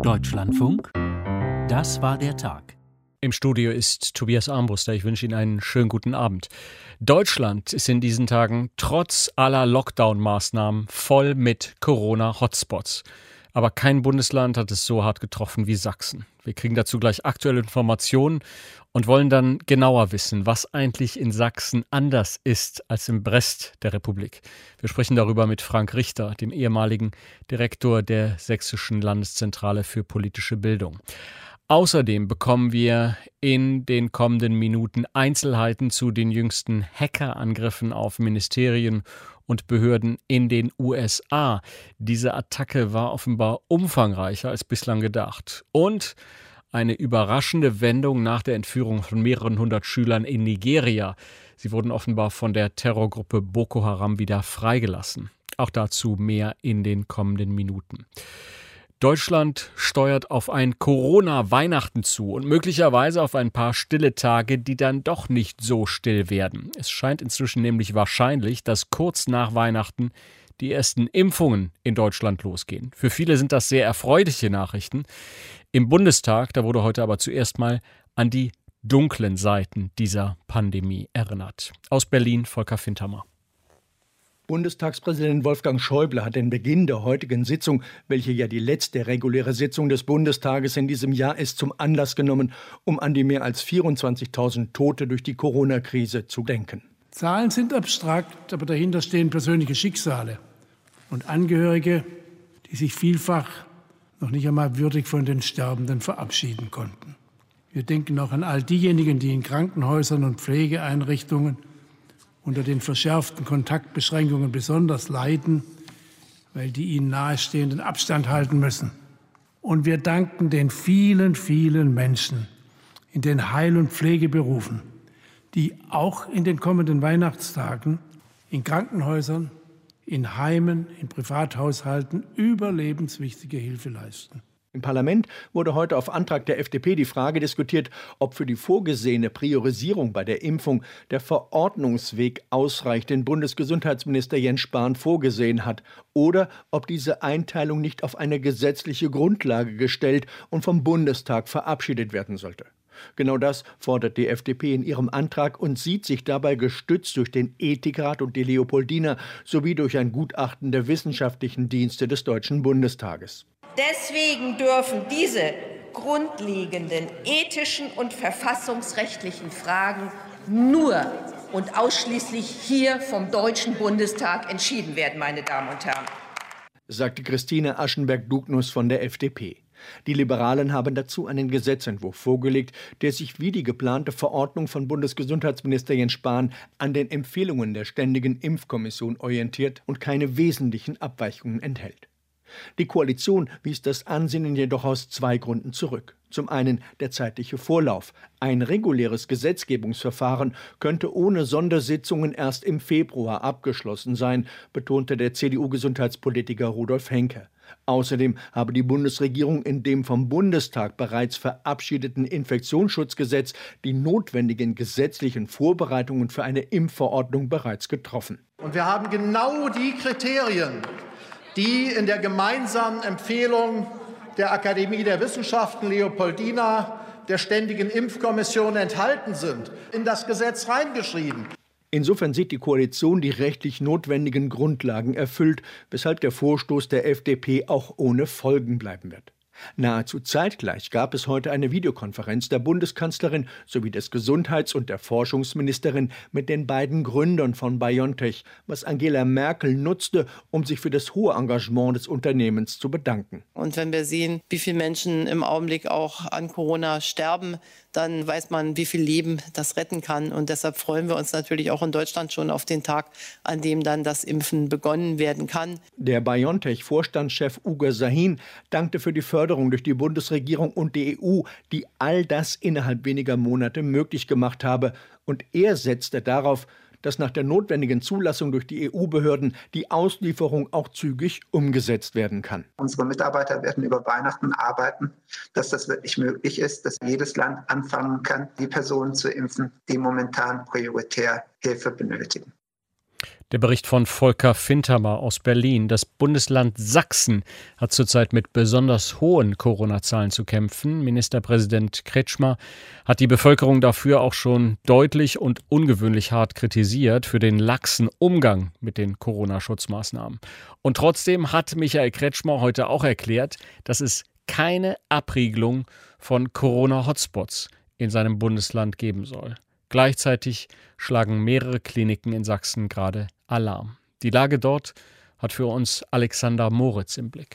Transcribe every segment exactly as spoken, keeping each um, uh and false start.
Deutschlandfunk, das war der Tag. Im Studio ist Tobias Armbruster. Ich wünsche Ihnen einen schönen guten Abend. Deutschland ist in diesen Tagen trotz aller Lockdown-Maßnahmen voll mit Corona-Hotspots. Aber kein Bundesland hat es so hart getroffen wie Sachsen. Wir kriegen dazu gleich aktuelle Informationen und wollen dann genauer wissen, was eigentlich in Sachsen anders ist als im Rest der Republik. Wir sprechen darüber mit Frank Richter, dem ehemaligen Direktor der Sächsischen Landeszentrale für politische Bildung. Außerdem bekommen wir in den kommenden Minuten Einzelheiten zu den jüngsten Hackerangriffen auf Ministerien und Behörden in den U S A. Diese Attacke war offenbar umfangreicher als bislang gedacht. Und eine überraschende Wendung nach der Entführung von mehreren hundert Schülern in Nigeria. Sie wurden offenbar von der Terrorgruppe Boko Haram wieder freigelassen. Auch dazu mehr in den kommenden Minuten. Deutschland steuert auf ein Corona-Weihnachten zu und möglicherweise auf ein paar stille Tage, die dann doch nicht so still werden. Es scheint inzwischen nämlich wahrscheinlich, dass kurz nach Weihnachten die ersten Impfungen in Deutschland losgehen. Für viele sind das sehr erfreuliche Nachrichten. Im Bundestag, da wurde heute aber zuerst mal an die dunklen Seiten dieser Pandemie erinnert. Aus Berlin, Volker Fintermer. Bundestagspräsident Wolfgang Schäuble hat den Beginn der heutigen Sitzung, welche ja die letzte reguläre Sitzung des Bundestages in diesem Jahr ist, zum Anlass genommen, um an die mehr als vierundzwanzigtausend Tote durch die Corona-Krise zu denken. Zahlen sind abstrakt, aber dahinter stehen persönliche Schicksale und Angehörige, die sich vielfach noch nicht einmal würdig von den Sterbenden verabschieden konnten. Wir denken auch an all diejenigen, die in Krankenhäusern und Pflegeeinrichtungen unter den verschärften Kontaktbeschränkungen besonders leiden, weil die ihnen nahestehenden Abstand halten müssen. Und wir danken den vielen, vielen Menschen in den Heil- und Pflegeberufen, die auch in den kommenden Weihnachtstagen in Krankenhäusern, in Heimen, in Privathaushalten überlebenswichtige Hilfe leisten. Im Parlament wurde heute auf Antrag der F D P die Frage diskutiert, ob für die vorgesehene Priorisierung bei der Impfung der Verordnungsweg ausreicht, den Bundesgesundheitsminister Jens Spahn vorgesehen hat, oder ob diese Einteilung nicht auf eine gesetzliche Grundlage gestellt und vom Bundestag verabschiedet werden sollte. Genau das fordert die F D P in ihrem Antrag und sieht sich dabei gestützt durch den Ethikrat und die Leopoldina sowie durch ein Gutachten der wissenschaftlichen Dienste des Deutschen Bundestages. Deswegen dürfen diese grundlegenden ethischen und verfassungsrechtlichen Fragen nur und ausschließlich hier vom Deutschen Bundestag entschieden werden, meine Damen und Herren, sagte Christine Aschenberg-Dugnus von der F D P. Die Liberalen haben dazu einen Gesetzentwurf vorgelegt, der sich wie die geplante Verordnung von Bundesgesundheitsminister Jens Spahn an den Empfehlungen der Ständigen Impfkommission orientiert und keine wesentlichen Abweichungen enthält. Die Koalition wies das Ansinnen jedoch aus zwei Gründen zurück. Zum einen der zeitliche Vorlauf. Ein reguläres Gesetzgebungsverfahren könnte ohne Sondersitzungen erst im Februar abgeschlossen sein, betonte der C D U-Gesundheitspolitiker Rudolf Henke. Außerdem habe die Bundesregierung in dem vom Bundestag bereits verabschiedeten Infektionsschutzgesetz die notwendigen gesetzlichen Vorbereitungen für eine Impfverordnung bereits getroffen. Und wir haben genau die Kriterien, die in der gemeinsamen Empfehlung der Akademie der Wissenschaften Leopoldina, der Ständigen Impfkommission enthalten sind, in das Gesetz reingeschrieben. Insofern sieht die Koalition die rechtlich notwendigen Grundlagen erfüllt, weshalb der Vorstoß der F D P auch ohne Folgen bleiben wird. Nahezu zeitgleich gab es heute eine Videokonferenz der Bundeskanzlerin sowie des Gesundheits- und der Forschungsministerin mit den beiden Gründern von BioNTech, was Angela Merkel nutzte, um sich für das hohe Engagement des Unternehmens zu bedanken. Und wenn wir sehen, wie viele Menschen im Augenblick auch an Corona sterben, dann weiß man, wie viel Leben das retten kann. Und deshalb freuen wir uns natürlich auch in Deutschland schon auf den Tag, an dem dann das Impfen begonnen werden kann. Der BioNTech-Vorstandschef Ugur Sahin dankte für die Förderung durch die Bundesregierung und die E U, die all das innerhalb weniger Monate möglich gemacht habe. Und er setzte darauf, dass nach der notwendigen Zulassung durch die E U-Behörden die Auslieferung auch zügig umgesetzt werden kann. Unsere Mitarbeiter werden über Weihnachten arbeiten, dass das wirklich möglich ist, dass jedes Land anfangen kann, die Personen zu impfen, die momentan prioritär Hilfe benötigen. Der Bericht von Volker Fintermer aus Berlin. Das Bundesland Sachsen hat zurzeit mit besonders hohen Corona-Zahlen zu kämpfen. Ministerpräsident Kretschmer hat die Bevölkerung dafür auch schon deutlich und ungewöhnlich hart kritisiert für den laxen Umgang mit den Corona-Schutzmaßnahmen. Und trotzdem hat Michael Kretschmer heute auch erklärt, dass es keine Abriegelung von Corona-Hotspots in seinem Bundesland geben soll. Gleichzeitig schlagen mehrere Kliniken in Sachsen gerade Alarm. Die Lage dort hat für uns Alexander Moritz im Blick.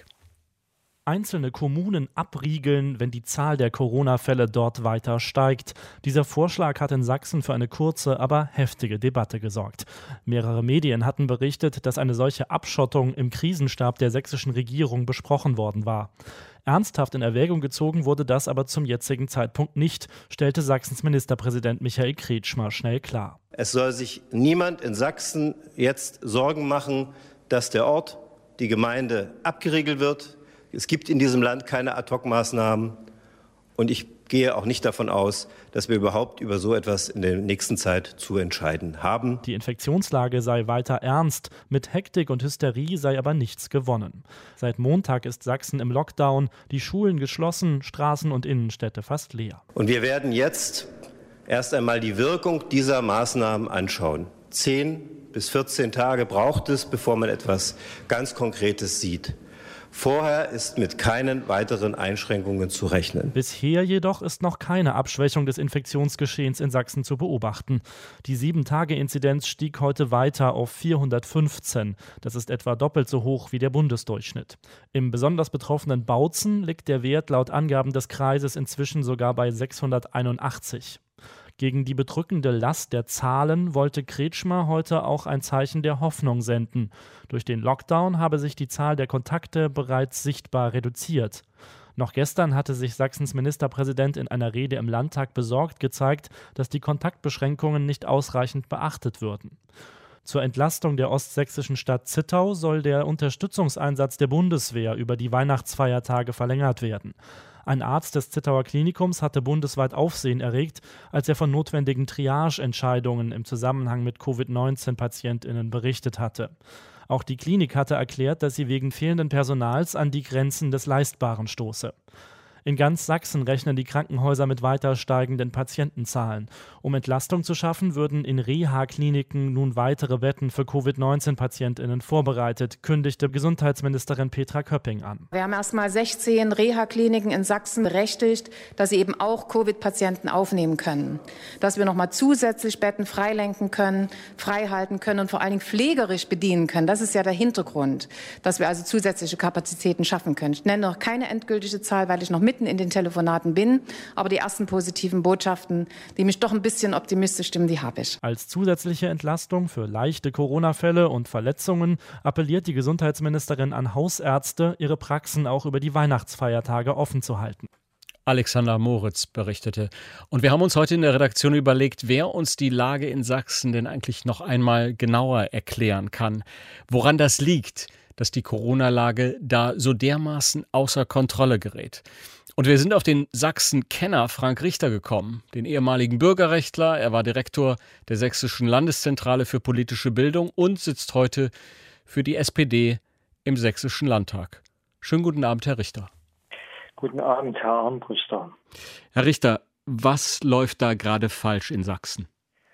Einzelne Kommunen abriegeln, wenn die Zahl der Corona-Fälle dort weiter steigt. Dieser Vorschlag hat in Sachsen für eine kurze, aber heftige Debatte gesorgt. Mehrere Medien hatten berichtet, dass eine solche Abschottung im Krisenstab der sächsischen Regierung besprochen worden war. Ernsthaft in Erwägung gezogen wurde das aber zum jetzigen Zeitpunkt nicht, stellte Sachsens Ministerpräsident Michael Kretschmer schnell klar. Es soll sich niemand in Sachsen jetzt Sorgen machen, dass der Ort, die Gemeinde abgeriegelt wird. Es gibt in diesem Land keine Ad-hoc-Maßnahmen und ich gehe auch nicht davon aus, dass wir überhaupt über so etwas in der nächsten Zeit zu entscheiden haben. Die Infektionslage sei weiter ernst, mit Hektik und Hysterie sei aber nichts gewonnen. Seit Montag ist Sachsen im Lockdown, die Schulen geschlossen, Straßen und Innenstädte fast leer. Und wir werden jetzt erst einmal die Wirkung dieser Maßnahmen anschauen. Zehn bis vierzehn Tage braucht es, bevor man etwas ganz Konkretes sieht. Vorher ist mit keinen weiteren Einschränkungen zu rechnen. Bisher jedoch ist noch keine Abschwächung des Infektionsgeschehens in Sachsen zu beobachten. Die sieben Tage Inzidenz stieg heute weiter auf vierhundertfünfzehn. Das ist etwa doppelt so hoch wie der Bundesdurchschnitt. Im besonders betroffenen Bautzen liegt der Wert laut Angaben des Kreises inzwischen sogar bei sechshunderteinundachtzig. Gegen die bedrückende Last der Zahlen wollte Kretschmer heute auch ein Zeichen der Hoffnung senden. Durch den Lockdown habe sich die Zahl der Kontakte bereits sichtbar reduziert. Noch gestern hatte sich Sachsens Ministerpräsident in einer Rede im Landtag besorgt gezeigt, dass die Kontaktbeschränkungen nicht ausreichend beachtet würden. Zur Entlastung der ostsächsischen Stadt Zittau soll der Unterstützungseinsatz der Bundeswehr über die Weihnachtsfeiertage verlängert werden. Ein Arzt des Zittauer Klinikums hatte bundesweit Aufsehen erregt, als er von notwendigen Triage-Entscheidungen im Zusammenhang mit Covid neunzehn PatientInnen berichtet hatte. Auch die Klinik hatte erklärt, dass sie wegen fehlenden Personals an die Grenzen des Leistbaren stoße. In ganz Sachsen rechnen die Krankenhäuser mit weiter steigenden Patientenzahlen. Um Entlastung zu schaffen, würden in Reha-Kliniken nun weitere Betten für Covid neunzehn PatientInnen vorbereitet, kündigte Gesundheitsministerin Petra Köpping an. Wir haben erst mal sechzehn Reha-Kliniken in Sachsen berechtigt, dass sie eben auch Covid-Patienten aufnehmen können. Dass wir noch mal zusätzlich Betten freilenken können, freihalten können und vor allen Dingen pflegerisch bedienen können. Das ist ja der Hintergrund, dass wir also zusätzliche Kapazitäten schaffen können. Ich nenne noch keine endgültige Zahl, weil ich noch mit in den Telefonaten bin, aber die ersten positiven Botschaften, die mich doch ein bisschen optimistisch stimmen, die habe ich. Als zusätzliche Entlastung für leichte Corona-Fälle und Verletzungen appelliert die Gesundheitsministerin an Hausärzte, ihre Praxen auch über die Weihnachtsfeiertage offen zu halten. Alexander Moritz berichtete. Und wir haben uns heute in der Redaktion überlegt, wer uns die Lage in Sachsen denn eigentlich noch einmal genauer erklären kann. Woran das liegt, dass die Corona-Lage da so dermaßen außer Kontrolle gerät. Und wir sind auf den Sachsen-Kenner Frank Richter gekommen, den ehemaligen Bürgerrechtler. Er war Direktor der Sächsischen Landeszentrale für politische Bildung und sitzt heute für die S P D im Sächsischen Landtag. Schönen guten Abend, Herr Richter. Guten Abend, Herr Armbruster. Herr Richter, was läuft da gerade falsch in Sachsen?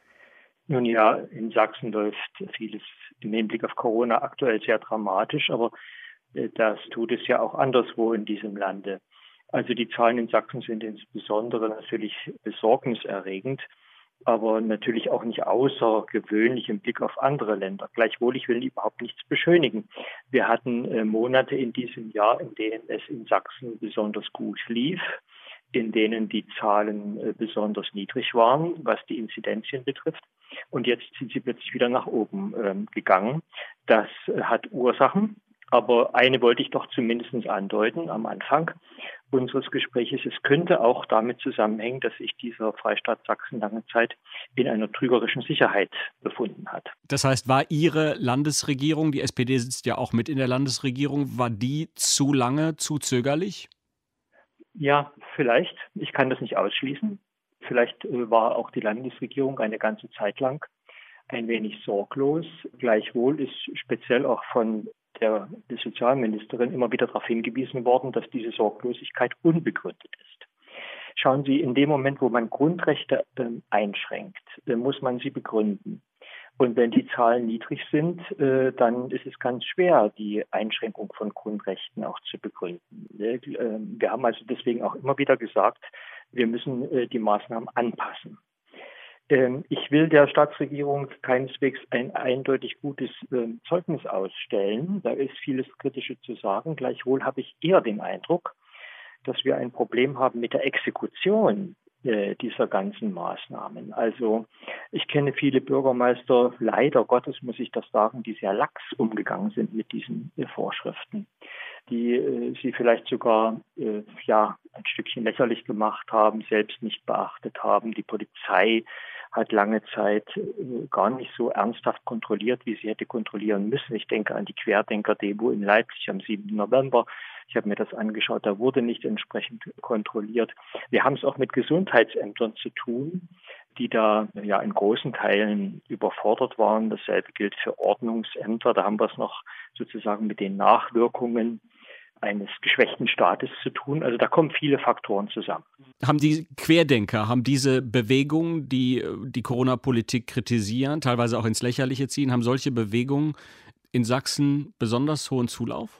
Nun ja, in Sachsen läuft vieles im Hinblick auf Corona aktuell sehr dramatisch, aber das tut es ja auch anderswo in diesem Lande. Also die Zahlen in Sachsen sind insbesondere natürlich besorgniserregend, aber natürlich auch nicht außergewöhnlich im Blick auf andere Länder. Gleichwohl, ich will überhaupt nichts beschönigen. Wir hatten äh, Monate in diesem Jahr, in denen es in Sachsen besonders gut lief, in denen die Zahlen äh, besonders niedrig waren, was die Inzidenzien betrifft. Und jetzt sind sie plötzlich wieder nach oben ähm, gegangen. Das äh, hat Ursachen. Aber eine wollte ich doch zumindest andeuten am Anfang unseres Gespräches. Es könnte auch damit zusammenhängen, dass sich dieser Freistaat Sachsen lange Zeit in einer trügerischen Sicherheit befunden hat. Das heißt, war Ihre Landesregierung, die S P D sitzt ja auch mit in der Landesregierung, war die zu lange, zu zögerlich? Ja, vielleicht. Ich kann das nicht ausschließen. Vielleicht war auch die Landesregierung eine ganze Zeit lang ein wenig sorglos. Gleichwohl ist speziell auch von der, der Sozialministerin immer wieder darauf hingewiesen worden, dass diese Sorglosigkeit unbegründet ist. Schauen Sie, in dem Moment, wo man Grundrechte äh, einschränkt, äh, muss man sie begründen. Und wenn die Zahlen niedrig sind, äh, dann ist es ganz schwer, die Einschränkung von Grundrechten auch zu begründen. Äh, wir haben also deswegen auch immer wieder gesagt, wir müssen äh, die Maßnahmen anpassen. Ähm, ich will der Staatsregierung keineswegs ein eindeutig gutes äh, Zeugnis ausstellen. Da ist vieles Kritische zu sagen. Gleichwohl habe ich eher den Eindruck, dass wir ein Problem haben mit der Exekution äh, dieser ganzen Maßnahmen. Also ich kenne viele Bürgermeister, leider Gottes muss ich das sagen, die sehr lax umgegangen sind mit diesen äh, Vorschriften, die äh, sie vielleicht sogar äh, ja ein Stückchen lächerlich gemacht haben, selbst nicht beachtet haben. Die Polizei hat lange Zeit äh, gar nicht so ernsthaft kontrolliert, wie sie hätte kontrollieren müssen. Ich denke an die Querdenker-Demo in Leipzig am siebten November. Ich habe mir das angeschaut, da wurde nicht entsprechend kontrolliert. Wir haben es auch mit Gesundheitsämtern zu tun, die da ja in großen Teilen überfordert waren. Dasselbe gilt für Ordnungsämter. Da haben wir es noch sozusagen mit den Nachwirkungen eines geschwächten Staates zu tun. Also da kommen viele Faktoren zusammen. Haben die Querdenker, haben diese Bewegungen, die die Corona-Politik kritisieren, teilweise auch ins Lächerliche ziehen, haben solche Bewegungen in Sachsen besonders hohen Zulauf?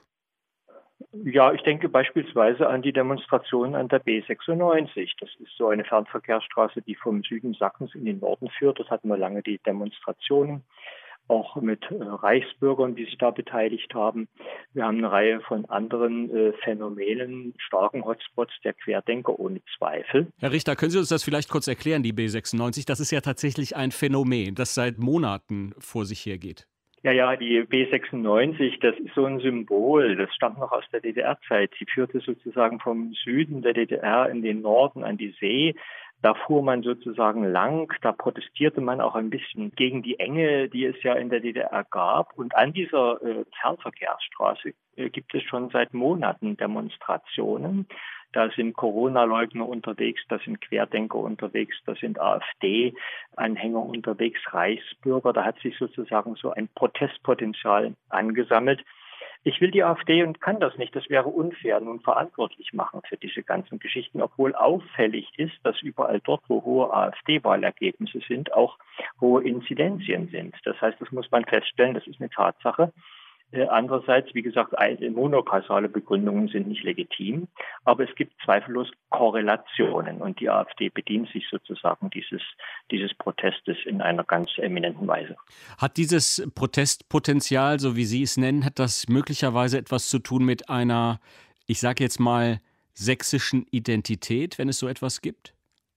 Ja, ich denke beispielsweise an die Demonstration an der B sechsundneunzig. Das ist so eine Fernverkehrsstraße, die vom Süden Sachsens in den Norden führt. Das hatten wir lange die Demonstrationen, auch mit äh, Reichsbürgern, die sich da beteiligt haben. Wir haben eine Reihe von anderen äh, Phänomenen, starken Hotspots der Querdenker ohne Zweifel. Herr Richter, können Sie uns das vielleicht kurz erklären, die B sechsundneunzig? Das ist ja tatsächlich ein Phänomen, das seit Monaten vor sich hergeht. Ja, ja, die B sechsundneunzig, das ist so ein Symbol, das stammt noch aus der D D R-Zeit. Sie führte sozusagen vom Süden der D D R in den Norden an die See. Da fuhr man sozusagen lang, da protestierte man auch ein bisschen gegen die Enge, die es ja in der D D R gab. Und an dieser äh, Fernverkehrsstraße äh, gibt es schon seit Monaten Demonstrationen. Da sind Corona-Leugner unterwegs, da sind Querdenker unterwegs, da sind AfD-Anhänger unterwegs, Reichsbürger. Da hat sich sozusagen so ein Protestpotenzial angesammelt. Ich will die AfD und kann das nicht, das wäre unfair, nun verantwortlich machen für diese ganzen Geschichten, obwohl auffällig ist, dass überall dort, wo hohe AfD-Wahlergebnisse sind, auch hohe Inzidenzien sind. Das heißt, das muss man feststellen, das ist eine Tatsache. Andererseits, wie gesagt, monokausale Begründungen sind nicht legitim, aber es gibt zweifellos Korrelationen und die AfD bedient sich sozusagen dieses, dieses Protestes in einer ganz eminenten Weise. Hat dieses Protestpotenzial, so wie Sie es nennen, hat das möglicherweise etwas zu tun mit einer, ich sage jetzt mal, sächsischen Identität, wenn es so etwas gibt?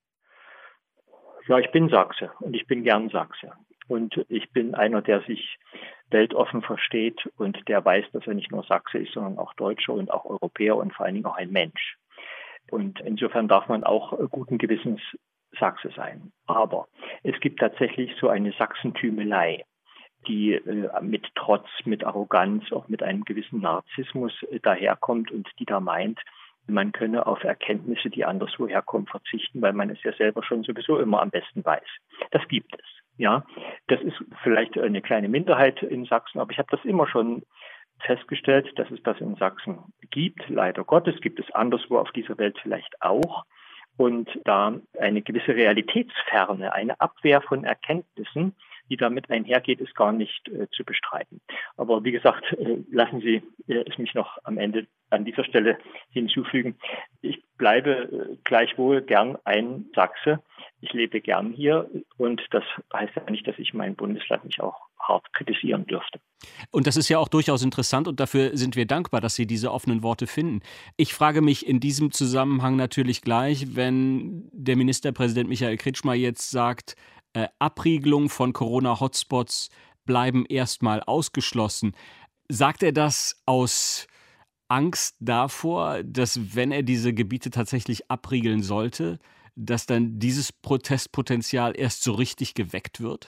Ja, ich bin Sachse und ich bin gern Sachse. Und ich bin einer, der sich weltoffen versteht und der weiß, dass er nicht nur Sachse ist, sondern auch Deutscher und auch Europäer und vor allen Dingen auch ein Mensch. Und insofern darf man auch guten Gewissens Sachse sein. Aber es gibt tatsächlich so eine Sachsentümelei, die äh, mit Trotz, mit Arroganz, auch mit einem gewissen Narzissmus äh, daherkommt und die da meint, man könne auf Erkenntnisse, die anderswo herkommen, verzichten, weil man es ja selber schon sowieso immer am besten weiß. Das gibt es. Ja, das ist vielleicht eine kleine Minderheit in Sachsen, aber ich habe das immer schon festgestellt, dass es das in Sachsen gibt. Leider Gottes gibt es anderswo auf dieser Welt vielleicht auch. Und da eine gewisse Realitätsferne, eine Abwehr von Erkenntnissen, die damit einhergeht, ist gar nicht äh, zu bestreiten. Aber wie gesagt, äh, lassen Sie äh, es mich noch am Ende an dieser Stelle hinzufügen. Ich bleibe äh, gleichwohl gern ein Sachse. Ich lebe gern hier und das heißt ja nicht, dass ich mein Bundesland nicht auch hart kritisieren dürfte. Und das ist ja auch durchaus interessant und dafür sind wir dankbar, dass Sie diese offenen Worte finden. Ich frage mich in diesem Zusammenhang natürlich gleich, wenn der Ministerpräsident Michael Kretschmer jetzt sagt, äh, Abriegelung von Corona-Hotspots bleiben erstmal ausgeschlossen. Sagt er das aus Angst davor, dass wenn er diese Gebiete tatsächlich abriegeln sollte, dass dann dieses Protestpotenzial erst so richtig geweckt wird?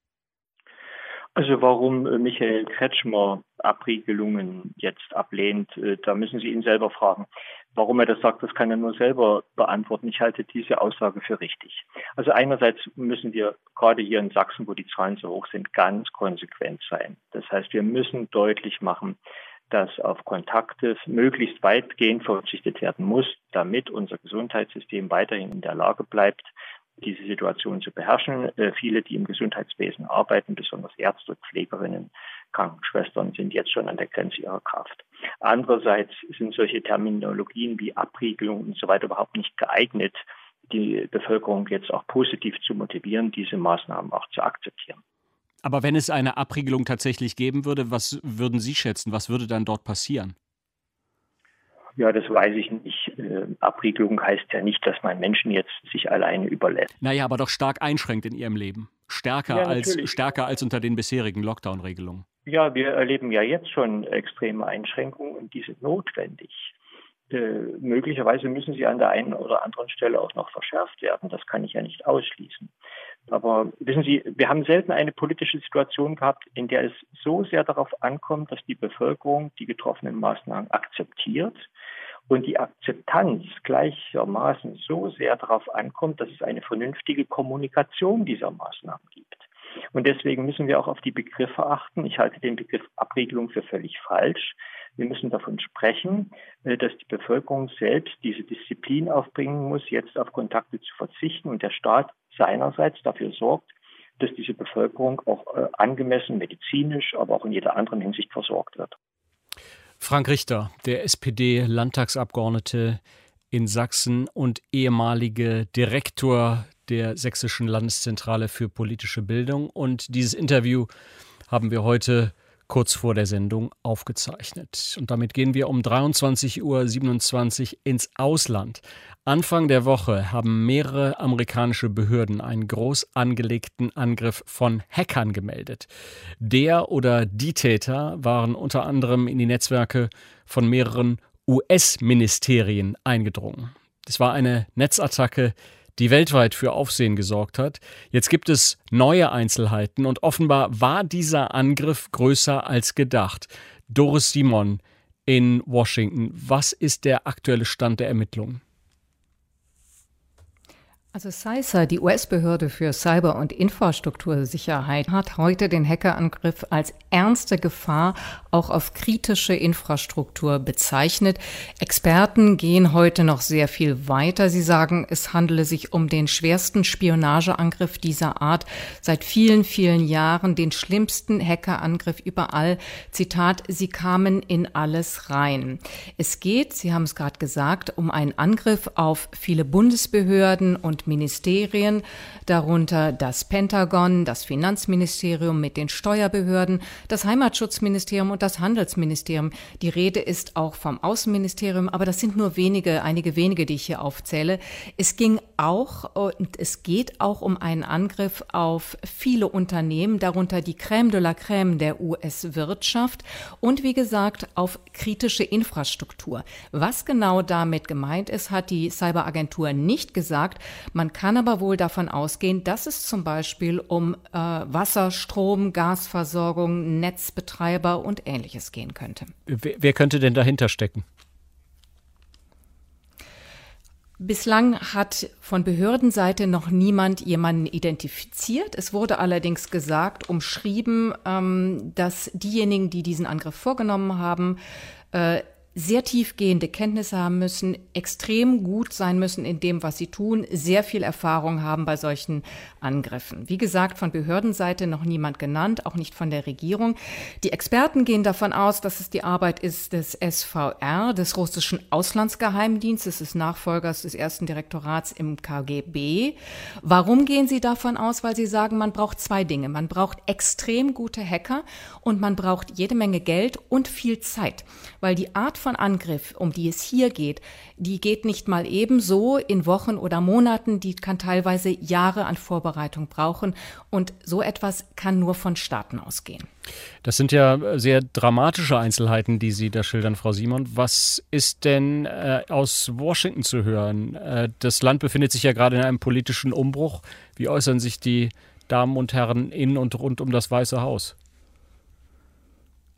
Also warum Michael Kretschmer Abriegelungen jetzt ablehnt, da müssen Sie ihn selber fragen. Warum er das sagt, das kann er nur selber beantworten. Ich halte diese Aussage für richtig. Also einerseits müssen wir gerade hier in Sachsen, wo die Zahlen so hoch sind, ganz konsequent sein. Das heißt, wir müssen deutlich machen, dass auf Kontakte möglichst weitgehend verzichtet werden muss, damit unser Gesundheitssystem weiterhin in der Lage bleibt, diese Situation zu beherrschen. Äh, viele, die im Gesundheitswesen arbeiten, besonders Ärzte, Pflegerinnen, Krankenschwestern, sind jetzt schon an der Grenze ihrer Kraft. Andererseits sind solche Terminologien wie Abriegelung und so weiter überhaupt nicht geeignet, die Bevölkerung jetzt auch positiv zu motivieren, diese Maßnahmen auch zu akzeptieren. Aber wenn es eine Abriegelung tatsächlich geben würde, was würden Sie schätzen? Was würde dann dort passieren? Ja, das weiß ich nicht. Äh, Abriegelung heißt ja nicht, dass man Menschen jetzt sich alleine überlässt. Naja, aber doch stark einschränkt in ihrem Leben. Stärker, ja, als, stärker als unter den bisherigen Lockdown-Regelungen. Ja, wir erleben ja jetzt schon extreme Einschränkungen und die sind notwendig. Äh, möglicherweise müssen sie an der einen oder anderen Stelle auch noch verschärft werden. Das kann ich ja nicht ausschließen. Aber wissen Sie, wir haben selten eine politische Situation gehabt, in der es so sehr darauf ankommt, dass die Bevölkerung die getroffenen Maßnahmen akzeptiert und die Akzeptanz gleichermaßen so sehr darauf ankommt, dass es eine vernünftige Kommunikation dieser Maßnahmen gibt. Und deswegen müssen wir auch auf die Begriffe achten. Ich halte den Begriff Abriegelung für völlig falsch. Wir müssen davon sprechen, dass die Bevölkerung selbst diese Disziplin aufbringen muss, jetzt auf Kontakte zu verzichten und der Staat seinerseits dafür sorgt, dass diese Bevölkerung auch angemessen medizinisch, aber auch in jeder anderen Hinsicht versorgt wird. Frank Richter, der S P D-Landtagsabgeordnete in Sachsen und ehemalige Direktor der Sächsischen Landeszentrale für politische Bildung. Und dieses Interview haben wir heute kurz vor der Sendung aufgezeichnet. Und damit gehen wir um dreiundzwanzig Uhr siebenundzwanzig ins Ausland. Anfang der Woche haben mehrere amerikanische Behörden einen groß angelegten Angriff von Hackern gemeldet. Der oder die Täter waren unter anderem in die Netzwerke von mehreren U S-Ministerien eingedrungen. Es war eine Netzattacke, die weltweit für Aufsehen gesorgt hat. Jetzt gibt es neue Einzelheiten und offenbar war dieser Angriff größer als gedacht. Doris Simon in Washington. Was ist der aktuelle Stand der Ermittlungen? Also CISA, die U S-Behörde für Cyber- und Infrastruktursicherheit, hat heute den Hackerangriff als ernste Gefahr auch auf kritische Infrastruktur bezeichnet. Experten gehen heute noch sehr viel weiter. Sie sagen, es handele sich um den schwersten Spionageangriff dieser Art seit vielen, vielen Jahren, den schlimmsten Hackerangriff überall. Zitat, sie kamen in alles rein. Es geht, Sie haben es gerade gesagt, um einen Angriff auf viele Bundesbehörden und Ministerien, darunter das Pentagon, das Finanzministerium mit den Steuerbehörden, das Heimatschutzministerium und das Handelsministerium. Die Rede ist auch vom Außenministerium, aber das sind nur wenige, einige wenige, die ich hier aufzähle. Es ging auch und es geht auch um einen Angriff auf viele Unternehmen, darunter die Crème de la Crème der U S-Wirtschaft und wie gesagt auf kritische Infrastruktur. Was genau damit gemeint ist, hat die Cyberagentur nicht gesagt. Man kann aber wohl davon ausgehen, dass es zum Beispiel um äh, Wasser, Strom, Gasversorgung, Netzbetreiber und Ähnliches gehen könnte. Wer, wer könnte denn dahinter stecken? Bislang hat von Behördenseite noch niemand jemanden identifiziert. Es wurde allerdings gesagt, umschrieben, ähm, dass diejenigen, die diesen Angriff vorgenommen haben, äh, sehr tiefgehende Kenntnisse haben müssen, extrem gut sein müssen in dem, was sie tun, sehr viel Erfahrung haben bei solchen Angriffen. Wie gesagt, von Behördenseite noch niemand genannt, auch nicht von der Regierung. Die Experten gehen davon aus, dass es die Arbeit ist des S V R, des russischen Auslandsgeheimdienstes, des Nachfolgers des ersten Direktorats im K G B. Warum gehen sie davon aus? Weil sie sagen, man braucht zwei Dinge. Man braucht extrem gute Hacker und man braucht jede Menge Geld und viel Zeit, weil die Art von Angriff, um die es hier geht, die geht nicht mal ebenso in Wochen oder Monaten, die kann teilweise Jahre an Vorbereitung brauchen und so etwas kann nur von Staaten ausgehen. Das sind ja sehr dramatische Einzelheiten, die Sie da schildern, Frau Simon. Was ist denn äh, aus Washington zu hören? Äh, das Land befindet sich ja gerade in einem politischen Umbruch. Wie äußern sich die Damen und Herren in und rund um das Weiße Haus?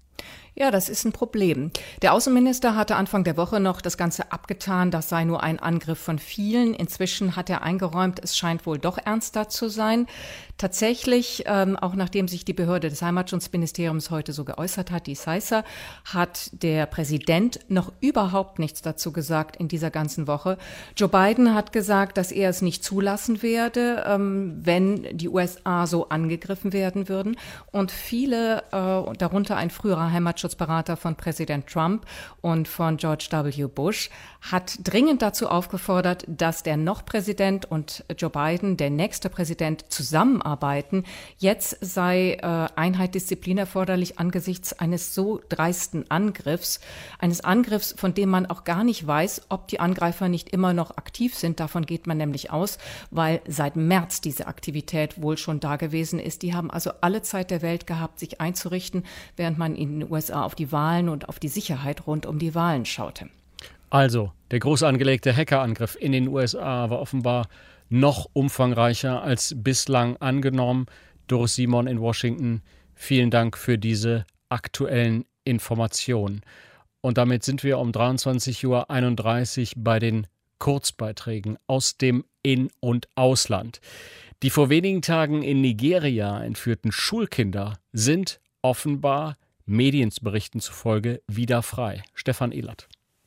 Ja, das ist ein Problem. Der Außenminister hatte Anfang der Woche noch das Ganze abgetan, das sei nur ein Angriff von vielen. Inzwischen hat er eingeräumt, es scheint wohl doch ernster zu sein. Tatsächlich, ähm, auch nachdem sich die Behörde des Heimatschutzministeriums heute so geäußert hat, die SAISA, hat der Präsident noch überhaupt nichts dazu gesagt in dieser ganzen Woche. Joe Biden hat gesagt, dass er es nicht zulassen werde, ähm, wenn die U S A so angegriffen werden würden. Und viele, äh, darunter ein früherer Heimatschutzberater von Präsident Trump und von George W. Bush, hat dringend dazu aufgefordert, dass der noch Präsident und Joe Biden, der nächste Präsident, zusammenarbeiten. Jetzt sei äh, Einheit, Disziplin erforderlich angesichts eines so dreisten Angriffs, eines Angriffs, von dem man auch gar nicht weiß, ob die Angreifer nicht immer noch aktiv sind. Davon geht man nämlich aus, weil seit März diese Aktivität wohl schon da gewesen ist. Die haben also alle Zeit der Welt gehabt, sich einzurichten, während man in den U S A auf die Wahlen und auf die Sicherheit rund um die Wahlen schaute. Also, der groß angelegte Hackerangriff in den U S A war offenbar noch umfangreicher als bislang angenommen. Doris Simon in Washington, vielen Dank für diese aktuellen Informationen. Und damit sind wir um dreiundzwanzig Uhr einunddreißig bei den Kurzbeiträgen aus dem In- und Ausland. Die vor wenigen Tagen in Nigeria entführten Schulkinder sind offenbar Medienberichten zufolge wieder frei. Stefan Ehlert.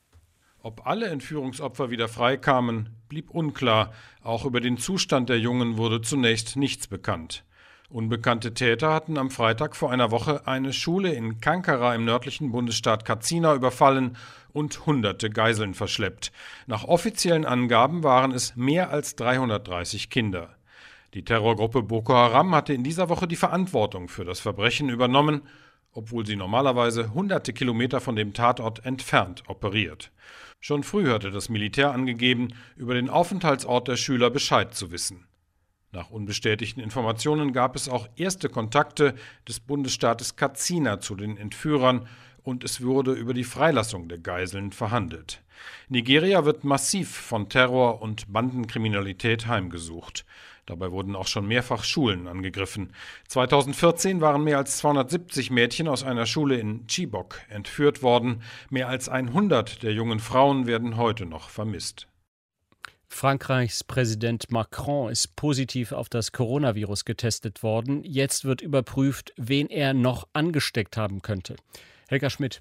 Ob alle Entführungsopfer wieder freikamen, blieb unklar. Auch über den Zustand der Jungen wurde zunächst nichts bekannt. Unbekannte Täter hatten am Freitag vor einer Woche eine Schule in Kankara im nördlichen Bundesstaat Katsina überfallen und hunderte Geiseln verschleppt. Nach offiziellen Angaben waren es mehr als dreihundertdreißig Kinder. Die Terrorgruppe Boko Haram hatte in dieser Woche die Verantwortung für das Verbrechen übernommen, obwohl sie normalerweise hunderte Kilometer von dem Tatort entfernt operiert. Schon früh hatte das Militär angegeben, über den Aufenthaltsort der Schüler Bescheid zu wissen. Nach unbestätigten Informationen gab es auch erste Kontakte des Bundesstaates Katsina zu den Entführern und es wurde über die Freilassung der Geiseln verhandelt. Nigeria wird massiv von Terror und Bandenkriminalität heimgesucht. Dabei wurden auch schon mehrfach Schulen angegriffen. zweitausendvierzehn waren mehr als zweihundertsiebzig Mädchen aus einer Schule in Chibok entführt worden. Mehr als hundert der jungen Frauen werden heute noch vermisst. Frankreichs Präsident Macron ist positiv auf das Coronavirus getestet worden. Jetzt wird überprüft, wen er noch angesteckt haben könnte. Helga Schmidt.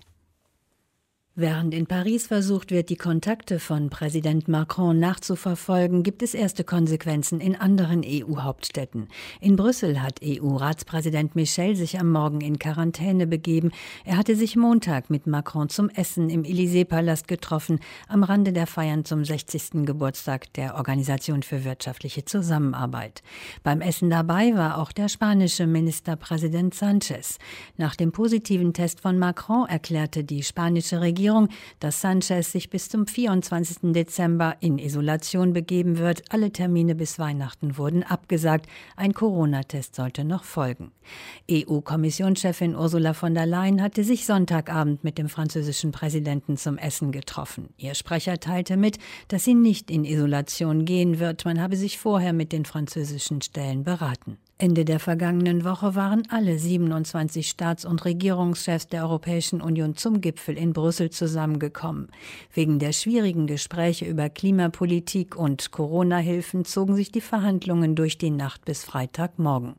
Während in Paris versucht wird, die Kontakte von Präsident Macron nachzuverfolgen, gibt es erste Konsequenzen in anderen E U-Hauptstädten. In Brüssel hat E U-Ratspräsident Michel sich am Morgen in Quarantäne begeben. Er hatte sich Montag mit Macron zum Essen im Élysée-Palast getroffen, am Rande der Feiern zum sechzigsten Geburtstag der Organisation für wirtschaftliche Zusammenarbeit. Beim Essen dabei war auch der spanische Ministerpräsident Sánchez. Nach dem positiven Test von Macron erklärte die spanische Regierung, dass Sánchez sich bis zum vierundzwanzigsten Dezember in Isolation begeben wird. Alle Termine bis Weihnachten wurden abgesagt. Ein Corona-Test sollte noch folgen. E U-Kommissionschefin Ursula von der Leyen hatte sich Sonntagabend mit dem französischen Präsidenten zum Essen getroffen. Ihr Sprecher teilte mit, dass sie nicht in Isolation gehen wird. Man habe sich vorher mit den französischen Stellen beraten. Ende der vergangenen Woche waren alle siebenundzwanzig Staats- und Regierungschefs der Europäischen Union zum Gipfel in Brüssel zusammengekommen. Wegen der schwierigen Gespräche über Klimapolitik und Corona-Hilfen zogen sich die Verhandlungen durch die Nacht bis Freitagmorgen.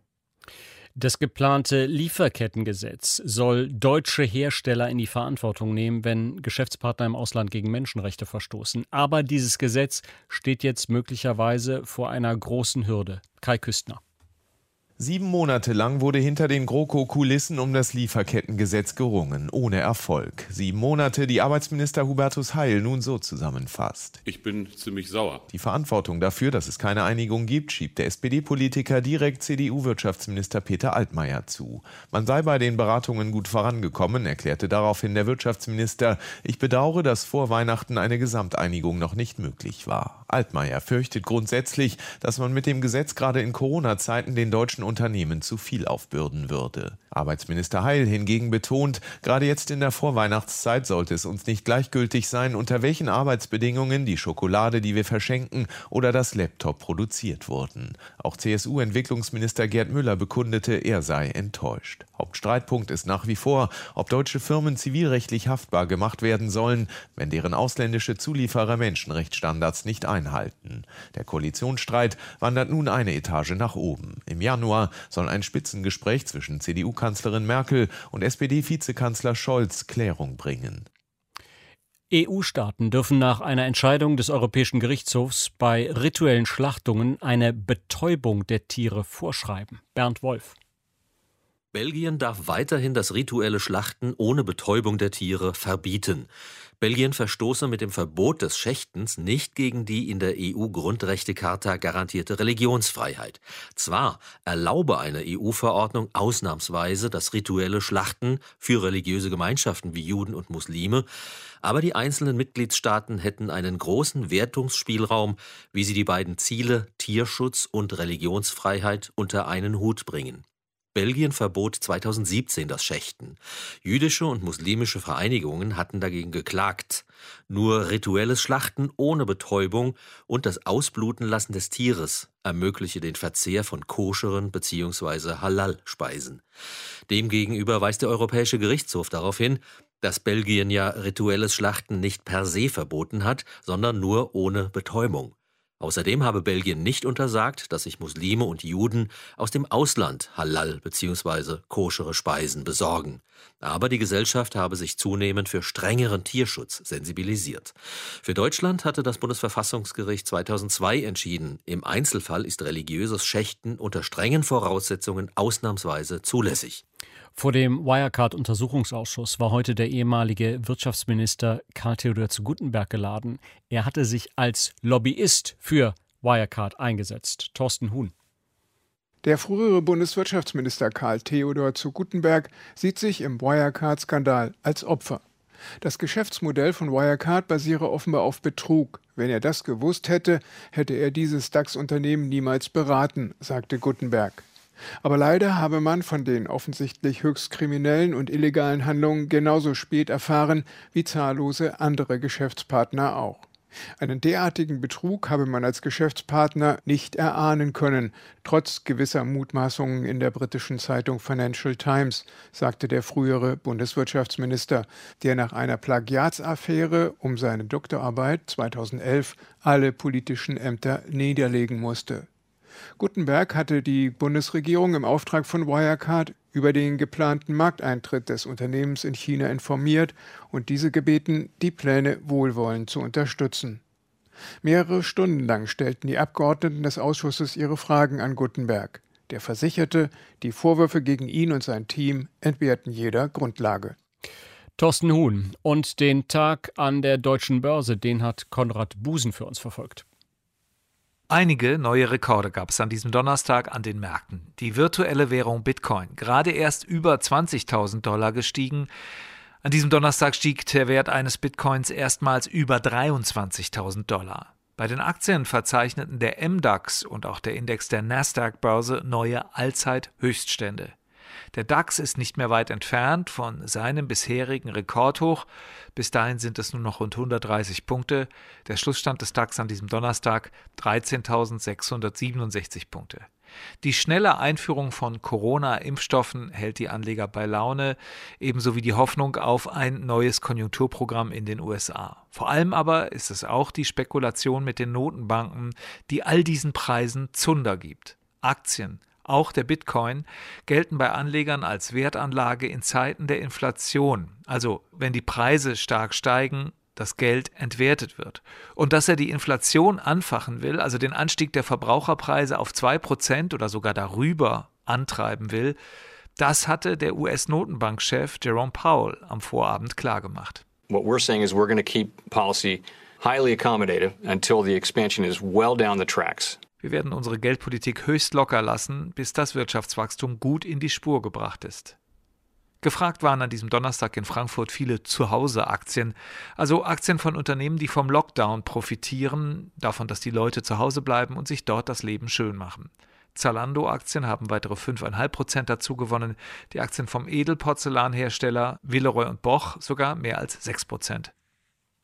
Das geplante Lieferkettengesetz soll deutsche Hersteller in die Verantwortung nehmen, wenn Geschäftspartner im Ausland gegen Menschenrechte verstoßen. Aber dieses Gesetz steht jetzt möglicherweise vor einer großen Hürde. Kai Küstner. Sieben Monate lang wurde hinter den GroKo-Kulissen um das Lieferkettengesetz gerungen, ohne Erfolg. Sieben Monate, die Arbeitsminister Hubertus Heil nun so zusammenfasst. Ich bin ziemlich sauer. Die Verantwortung dafür, dass es keine Einigung gibt, schiebt der S P D-Politiker direkt C D U-Wirtschaftsminister Peter Altmaier zu. Man sei bei den Beratungen gut vorangekommen, erklärte daraufhin der Wirtschaftsminister. Ich bedauere, dass vor Weihnachten eine Gesamteinigung noch nicht möglich war. Altmaier fürchtet grundsätzlich, dass man mit dem Gesetz gerade in Corona-Zeiten den deutschen Unternehmen zu viel aufbürden würde. Arbeitsminister Heil hingegen betont, gerade jetzt in der Vorweihnachtszeit sollte es uns nicht gleichgültig sein, unter welchen Arbeitsbedingungen die Schokolade, die wir verschenken, oder das Laptop produziert wurden. Auch C S U-Entwicklungsminister Gerd Müller bekundete, er sei enttäuscht. Hauptstreitpunkt ist nach wie vor, ob deutsche Firmen zivilrechtlich haftbar gemacht werden sollen, wenn deren ausländische Zulieferer Menschenrechtsstandards nicht einhalten. Der Koalitionsstreit wandert nun eine Etage nach oben. Im Januar soll ein Spitzengespräch zwischen C D U-Kanzlerin Merkel und S P D-Vizekanzler Scholz Klärung bringen. E U-Staaten dürfen nach einer Entscheidung des Europäischen Gerichtshofs bei rituellen Schlachtungen eine Betäubung der Tiere vorschreiben. Bernd Wolf. Belgien darf weiterhin das rituelle Schlachten ohne Betäubung der Tiere verbieten. Belgien verstoße mit dem Verbot des Schächtens nicht gegen die in der E U-Grundrechtecharta garantierte Religionsfreiheit. Zwar erlaube eine E U-Verordnung ausnahmsweise das rituelle Schlachten für religiöse Gemeinschaften wie Juden und Muslime, aber die einzelnen Mitgliedstaaten hätten einen großen Wertungsspielraum, wie sie die beiden Ziele Tierschutz und Religionsfreiheit unter einen Hut bringen. Belgien verbot zweitausendsiebzehn das Schächten. Jüdische und muslimische Vereinigungen hatten dagegen geklagt. Nur rituelles Schlachten ohne Betäubung und das Ausblutenlassen des Tieres ermögliche den Verzehr von koscheren bzw. Halal-Speisen. Demgegenüber weist der Europäische Gerichtshof darauf hin, dass Belgien ja rituelles Schlachten nicht per se verboten hat, sondern nur ohne Betäubung. Außerdem habe Belgien nicht untersagt, dass sich Muslime und Juden aus dem Ausland Halal bzw. koschere Speisen besorgen. Aber die Gesellschaft habe sich zunehmend für strengeren Tierschutz sensibilisiert. Für Deutschland hatte das Bundesverfassungsgericht zweitausendzwei entschieden, im Einzelfall ist religiöses Schächten unter strengen Voraussetzungen ausnahmsweise zulässig. Vor dem Wirecard-Untersuchungsausschuss war heute der ehemalige Wirtschaftsminister Karl Theodor zu Guttenberg geladen. Er hatte sich als Lobbyist für Wirecard eingesetzt. Thorsten Huhn. Der frühere Bundeswirtschaftsminister Karl Theodor zu Guttenberg sieht sich im Wirecard-Skandal als Opfer. Das Geschäftsmodell von Wirecard basiere offenbar auf Betrug. Wenn er das gewusst hätte, hätte er dieses DAX-Unternehmen niemals beraten, sagte Guttenberg. Aber leider habe man von den offensichtlich höchst kriminellen und illegalen Handlungen genauso spät erfahren wie zahllose andere Geschäftspartner auch. Einen derartigen Betrug habe man als Geschäftspartner nicht erahnen können, trotz gewisser Mutmaßungen in der britischen Zeitung Financial Times, sagte der frühere Bundeswirtschaftsminister, der nach einer Plagiatsaffäre um seine Doktorarbeit zweitausendelf alle politischen Ämter niederlegen musste. Guttenberg hatte die Bundesregierung im Auftrag von Wirecard über den geplanten Markteintritt des Unternehmens in China informiert und diese gebeten, die Pläne wohlwollend zu unterstützen. Mehrere Stunden lang stellten die Abgeordneten des Ausschusses ihre Fragen an Guttenberg. Der versicherte, die Vorwürfe gegen ihn und sein Team entbehrten jeder Grundlage. Thorsten Huhn. Und den Tag an der Deutschen Börse, den hat Konrad Busen für uns verfolgt. Einige neue Rekorde gab es an diesem Donnerstag an den Märkten. Die virtuelle Währung Bitcoin, gerade erst über zwanzigtausend Dollar gestiegen. An diesem Donnerstag stieg der Wert eines Bitcoins erstmals über dreiundzwanzigtausend Dollar. Bei den Aktien verzeichneten der M DAX und auch der Index der Nasdaq-Börse neue Allzeithöchststände. Der DAX ist nicht mehr weit entfernt von seinem bisherigen Rekordhoch. Bis dahin sind es nur noch rund hundertdreißig Punkte. Der Schlussstand des DAX an diesem Donnerstag dreizehntausendsechshundertsiebenundsechzig Punkte. Die schnelle Einführung von Corona-Impfstoffen hält die Anleger bei Laune, ebenso wie die Hoffnung auf ein neues Konjunkturprogramm in den U S A. Vor allem aber ist es auch die Spekulation mit den Notenbanken, die all diesen Preisen Zunder gibt. Aktien, auch der Bitcoin, gelten bei Anlegern als Wertanlage in Zeiten der Inflation, also wenn die Preise stark steigen, das Geld entwertet wird. Und dass er die Inflation anfachen will, also den Anstieg der Verbraucherpreise auf zwei Prozent oder sogar darüber antreiben will, das hatte der U S-Notenbankchef Jerome Powell am Vorabend klargemacht. What we're saying is we're going to keep policy highly accommodative until the expansion is well down the tracks. Wir werden unsere Geldpolitik höchst locker lassen, bis das Wirtschaftswachstum gut in die Spur gebracht ist. Gefragt waren an diesem Donnerstag in Frankfurt viele Zuhause-Aktien, also Aktien von Unternehmen, die vom Lockdown profitieren, davon, dass die Leute zu Hause bleiben und sich dort das Leben schön machen. Zalando-Aktien haben weitere fünf Komma fünf Prozent dazu gewonnen, die Aktien vom Edelporzellanhersteller Villeroy und Boch sogar mehr als sechs Prozent.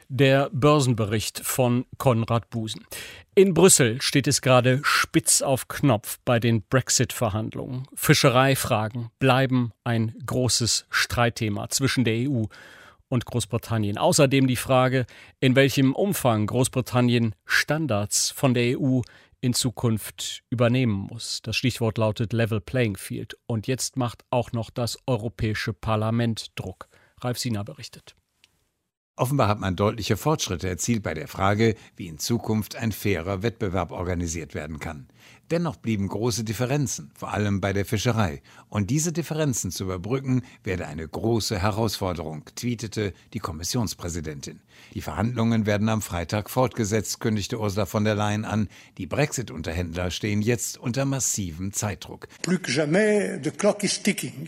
Der Börsenbericht von Konrad Busen. In Brüssel steht es gerade spitz auf Knopf bei den Brexit-Verhandlungen. Fischereifragen bleiben ein großes Streitthema zwischen der E U und Großbritannien. Außerdem die Frage, in welchem Umfang Großbritannien Standards von der E U in Zukunft übernehmen muss. Das Stichwort lautet Level Playing Field. Und jetzt macht auch noch das Europäische Parlament Druck. Ralf Sina berichtet. Offenbar hat man deutliche Fortschritte erzielt bei der Frage, wie in Zukunft ein fairer Wettbewerb organisiert werden kann. Dennoch blieben große Differenzen, vor allem bei der Fischerei. Und diese Differenzen zu überbrücken, werde eine große Herausforderung, tweetete die Kommissionspräsidentin. Die Verhandlungen werden am Freitag fortgesetzt, kündigte Ursula von der Leyen an. Die Brexit-Unterhändler stehen jetzt unter massivem Zeitdruck. Plus que jamais, the clock is ticking.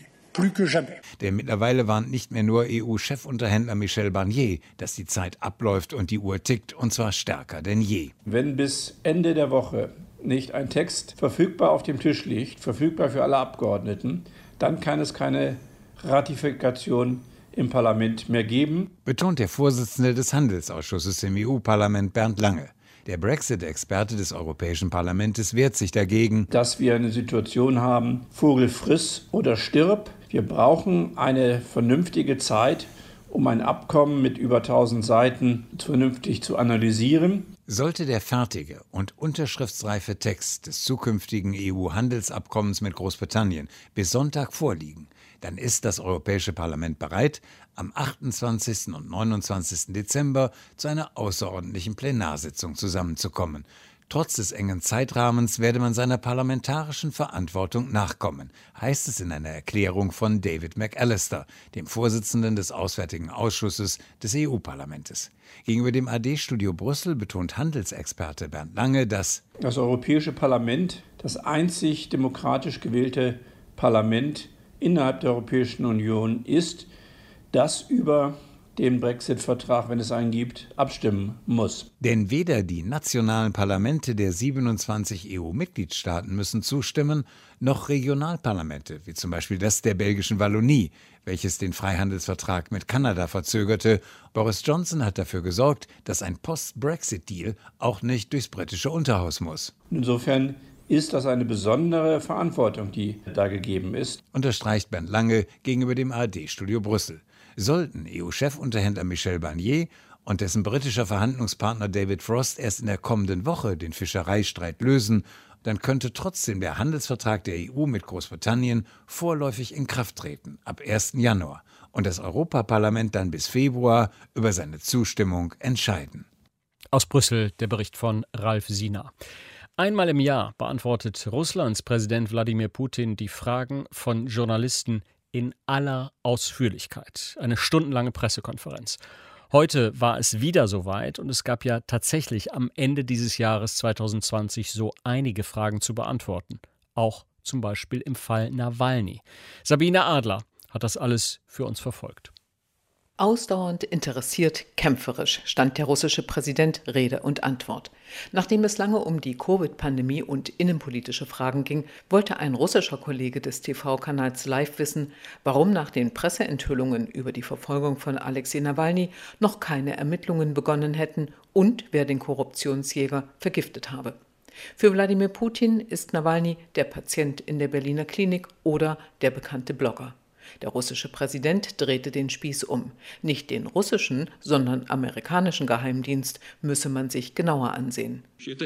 Denn mittlerweile warnt nicht mehr nur E U-Chefunterhändler Michel Barnier, dass die Zeit abläuft und die Uhr tickt, und zwar stärker denn je. Wenn bis Ende der Woche nicht ein Text verfügbar auf dem Tisch liegt, verfügbar für alle Abgeordneten, dann kann es keine Ratifikation im Parlament mehr geben, betont der Vorsitzende des Handelsausschusses im E U-Parlament Bernd Lange. Der Brexit-Experte des Europäischen Parlaments wehrt sich dagegen, dass wir eine Situation haben, Vogel friss oder stirb. Wir brauchen eine vernünftige Zeit, um ein Abkommen mit über tausend Seiten vernünftig zu analysieren. Sollte der fertige und unterschriftsreife Text des zukünftigen E U-Handelsabkommens mit Großbritannien bis Sonntag vorliegen, dann ist das Europäische Parlament bereit, am achtundzwanzigsten und neunundzwanzigsten Dezember zu einer außerordentlichen Plenarsitzung zusammenzukommen. Trotz des engen Zeitrahmens werde man seiner parlamentarischen Verantwortung nachkommen, heißt es in einer Erklärung von David McAllister, dem Vorsitzenden des Auswärtigen Ausschusses des E U-Parlaments. Gegenüber dem A D-Studio Brüssel betont Handelsexperte Bernd Lange, dass das Europäische Parlament das einzig demokratisch gewählte Parlament innerhalb der Europäischen Union ist, das über den Brexit-Vertrag, wenn es einen gibt, abstimmen muss. Denn weder die nationalen Parlamente der siebenundzwanzig E U-Mitgliedstaaten müssen zustimmen, noch Regionalparlamente, wie zum Beispiel das der belgischen Wallonie, welches den Freihandelsvertrag mit Kanada verzögerte. Boris Johnson hat dafür gesorgt, dass ein Post-Brexit-Deal auch nicht durchs britische Unterhaus muss. Insofern ist das eine besondere Verantwortung, die da gegeben ist, unterstreicht Bernd Lange gegenüber dem A D-Studio Brüssel. Sollten E U-Chefunterhändler Michel Barnier und dessen britischer Verhandlungspartner David Frost erst in der kommenden Woche den Fischereistreit lösen, dann könnte trotzdem der Handelsvertrag der E U mit Großbritannien vorläufig in Kraft treten, ab ersten Januar, und das Europaparlament dann bis Februar über seine Zustimmung entscheiden. Aus Brüssel der Bericht von Ralf Sina. Einmal im Jahr beantwortet Russlands Präsident Wladimir Putin die Fragen von Journalisten in aller Ausführlichkeit. Eine stundenlange Pressekonferenz. Heute war es wieder soweit und es gab ja tatsächlich am Ende dieses Jahres zweitausendzwanzig so einige Fragen zu beantworten. Auch zum Beispiel im Fall Nawalny. Sabine Adler hat das alles für uns verfolgt. Ausdauernd, interessiert, kämpferisch stand der russische Präsident Rede und Antwort. Nachdem es lange um die Covid-Pandemie und innenpolitische Fragen ging, wollte ein russischer Kollege des T V-Kanals Live wissen, warum nach den Presseenthüllungen über die Verfolgung von Alexei Nawalny noch keine Ermittlungen begonnen hätten und wer den Korruptionsjäger vergiftet habe. Für Wladimir Putin ist Nawalny der Patient in der Berliner Klinik oder der bekannte Blogger. Der russische Präsident drehte den Spieß um. Nicht den russischen, sondern amerikanischen Geheimdienst müsse man sich genauer ansehen.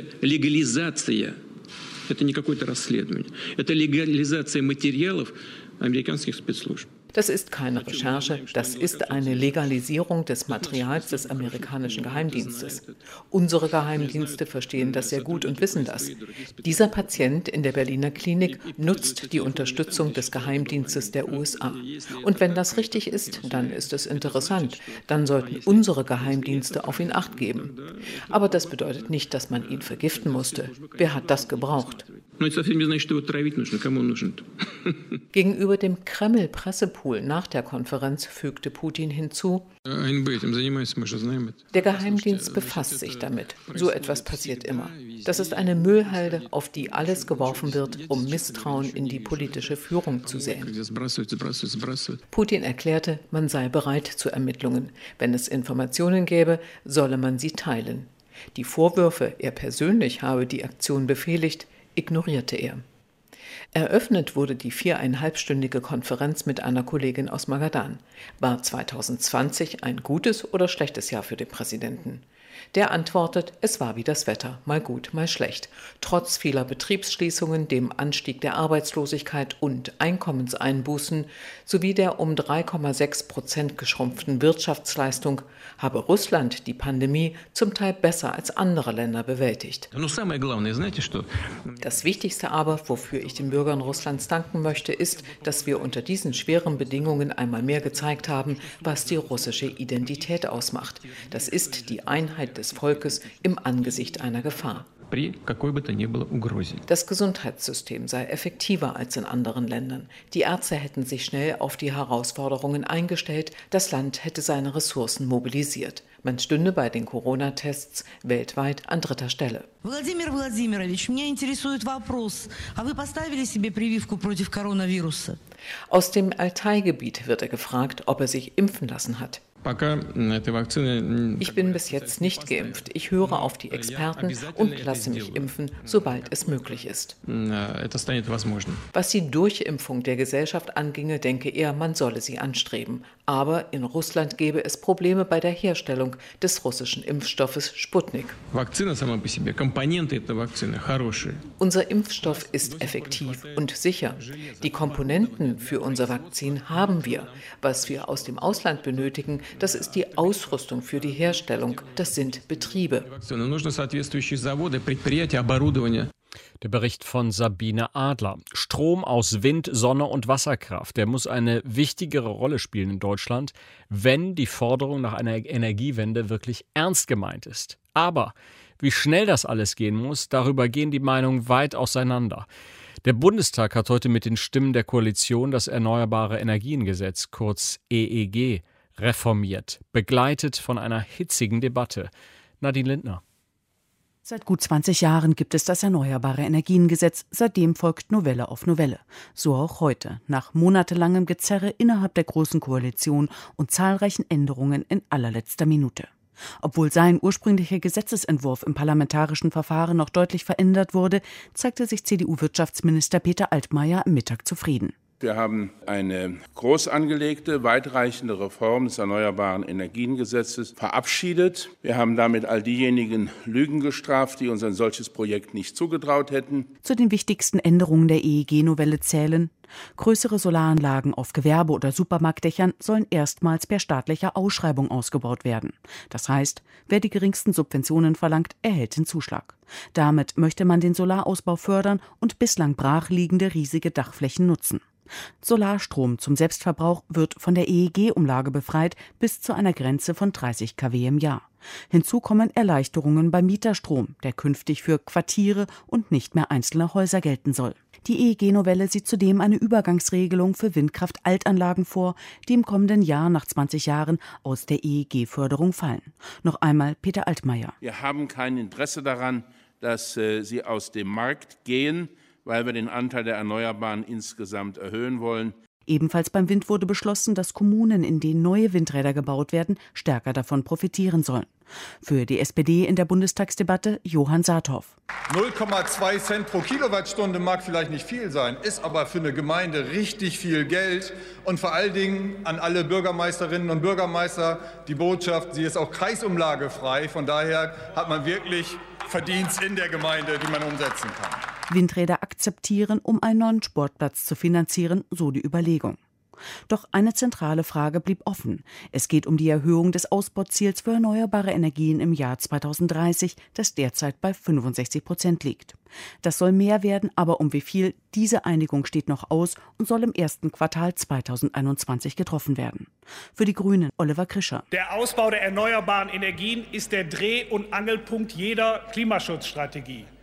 Legalisация. Это не какое-то расследование. Это легализация материалов американских спецслужб. Das ist keine Recherche, das ist eine Legalisierung des Materials des amerikanischen Geheimdienstes. Unsere Geheimdienste verstehen das sehr gut und wissen das. Dieser Patient in der Berliner Klinik nutzt die Unterstützung des Geheimdienstes der U S A. Und wenn das richtig ist, dann ist es interessant. Dann sollten unsere Geheimdienste auf ihn Acht geben. Aber das bedeutet nicht, dass man ihn vergiften musste. Wer hat das gebraucht? Gegenüber dem Kreml-Pressepool nach der Konferenz fügte Putin hinzu: Der Geheimdienst befasst sich damit. So etwas passiert immer. Das ist eine Müllhalde, auf die alles geworfen wird, um Misstrauen in die politische Führung zu säen. Putin erklärte, man sei bereit zu Ermittlungen. Wenn es Informationen gäbe, solle man sie teilen. Die Vorwürfe, er persönlich habe die Aktion befehligt, ignorierte er. Eröffnet wurde die viereinhalbstündige Konferenz mit einer Kollegin aus Magadan. War zwanzig zwanzig ein gutes oder schlechtes Jahr für den Präsidenten? Der antwortet, es war wie das Wetter, mal gut, mal schlecht. Trotz vieler Betriebsschließungen, dem Anstieg der Arbeitslosigkeit und Einkommenseinbußen sowie der um drei Komma sechs Prozent geschrumpften Wirtschaftsleistung habe Russland die Pandemie zum Teil besser als andere Länder bewältigt. Das Wichtigste aber, wofür ich den Bürgern Russlands danken möchte, ist, dass wir unter diesen schweren Bedingungen einmal mehr gezeigt haben, was die russische Identität ausmacht. Das ist die Einheit des Volkes im Angesicht einer Gefahr. Das Gesundheitssystem sei effektiver als in anderen Ländern. Die Ärzte hätten sich schnell auf die Herausforderungen eingestellt, das Land hätte seine Ressourcen mobilisiert. Man stünde bei den Corona-Tests weltweit an dritter Stelle. Wladimir Wladimirovich, mich interessiert вопрос. А вы поставили себе прививку против коронавируса? Aus dem Altai-Gebiet wird er gefragt, ob er sich impfen lassen hat. Ich bin bis jetzt nicht geimpft. Ich höre auf die Experten und lasse mich impfen, sobald es möglich ist. Was die Durchimpfung der Gesellschaft anginge, denke er, man solle sie anstreben. Aber in Russland gäbe es Probleme bei der Herstellung des russischen Impfstoffes Sputnik. Unser Impfstoff ist effektiv und sicher. Die Komponenten für unser Vakzin haben wir. Was wir aus dem Ausland benötigen, das ist die Ausrüstung für die Herstellung. Das sind Betriebe. Der Bericht von Sabine Adler. Strom aus Wind, Sonne und Wasserkraft, der muss eine wichtigere Rolle spielen in Deutschland, wenn die Forderung nach einer Energiewende wirklich ernst gemeint ist. Aber wie schnell das alles gehen muss, darüber gehen die Meinungen weit auseinander. Der Bundestag hat heute mit den Stimmen der Koalition das Erneuerbare Energiengesetz, kurz E E G, reformiert, begleitet von einer hitzigen Debatte. Nadine Lindner. Seit gut zwanzig Jahren gibt es das Erneuerbare Energiengesetz, seitdem folgt Novelle auf Novelle. So auch heute, nach monatelangem Gezerre innerhalb der Großen Koalition und zahlreichen Änderungen in allerletzter Minute. Obwohl sein ursprünglicher Gesetzesentwurf im parlamentarischen Verfahren noch deutlich verändert wurde, zeigte sich C D U-Wirtschaftsminister Peter Altmaier am Mittag zufrieden. Wir haben eine groß angelegte, weitreichende Reform des Erneuerbaren Energiengesetzes verabschiedet. Wir haben damit all diejenigen Lügen gestraft, die uns ein solches Projekt nicht zugetraut hätten. Zu den wichtigsten Änderungen der E E G-Novelle zählen: Größere Solaranlagen auf Gewerbe- oder Supermarktdächern sollen erstmals per staatlicher Ausschreibung ausgebaut werden. Das heißt, wer die geringsten Subventionen verlangt, erhält den Zuschlag. Damit möchte man den Solarausbau fördern und bislang brachliegende riesige Dachflächen nutzen. Solarstrom zum Selbstverbrauch wird von der E E G-Umlage befreit bis zu einer Grenze von dreißig Kilowatt im Jahr. Hinzu kommen Erleichterungen beim Mieterstrom, der künftig für Quartiere und nicht mehr einzelne Häuser gelten soll. Die E E G-Novelle sieht zudem eine Übergangsregelung für Windkraft-Altanlagen vor, die im kommenden Jahr nach zwanzig Jahren aus der E E G-Förderung fallen. Noch einmal Peter Altmaier. Wir haben kein Interesse daran, dass äh, sie aus dem Markt gehen, weil wir den Anteil der Erneuerbaren insgesamt erhöhen wollen. Ebenfalls beim Wind wurde beschlossen, dass Kommunen, in denen neue Windräder gebaut werden, stärker davon profitieren sollen. Für die S P D in der Bundestagsdebatte Johann Saathoff. null Komma zwei Cent pro Kilowattstunde mag vielleicht nicht viel sein, ist aber für eine Gemeinde richtig viel Geld. Und vor allen Dingen an alle Bürgermeisterinnen und Bürgermeister die Botschaft, sie ist auch kreisumlagefrei. Von daher hat man wirklich Verdienst in der Gemeinde, die man umsetzen kann. Windräder akzeptieren, um einen neuen Sportplatz zu finanzieren, so die Überlegung. Doch eine zentrale Frage blieb offen. Es geht um die Erhöhung des Ausbauziels für erneuerbare Energien im Jahr zweitausenddreißig, das derzeit bei fünfundsechzig Prozent liegt. Das soll mehr werden, aber um wie viel? Diese Einigung steht noch aus und soll im ersten Quartal zweitausendeinundzwanzig getroffen werden. Für die Grünen Oliver Krischer. Der Ausbau der erneuerbaren Energien ist der Dreh- und Angelpunkt jeder Klimaschutzstrategie.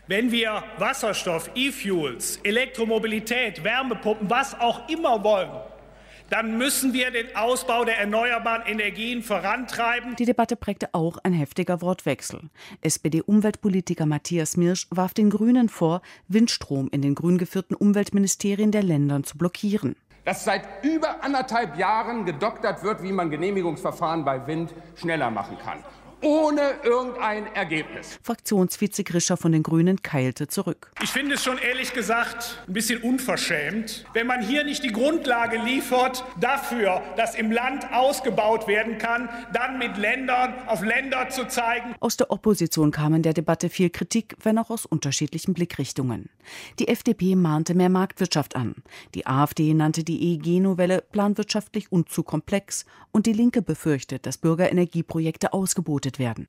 Wenn wir Wasserstoff, E-Fuels, Elektromobilität, Wärmepumpen, was auch immer wollen, dann müssen wir den Ausbau der erneuerbaren Energien vorantreiben. Die Debatte prägte auch ein heftiger Wortwechsel. S P D-Umweltpolitiker Matthias Mirsch warf den Grünen vor, Windstrom in den grün geführten Umweltministerien der Länder zu blockieren. Dass seit über anderthalb Jahren gedoktert wird, wie man Genehmigungsverfahren bei Wind schneller machen kann. Ohne irgendein Ergebnis. Fraktionsvize Grischer von den Grünen keilte zurück. Ich finde es schon ehrlich gesagt ein bisschen unverschämt, wenn man hier nicht die Grundlage liefert dafür, dass im Land ausgebaut werden kann, dann mit Ländern auf Länder zu zeigen. Aus der Opposition kam in der Debatte viel Kritik, wenn auch aus unterschiedlichen Blickrichtungen. Die F D P mahnte mehr Marktwirtschaft an. Die AfD nannte die E E G-Novelle planwirtschaftlich und zu komplex. Und die Linke befürchtet, dass Bürgerenergieprojekte ausgebotet werden.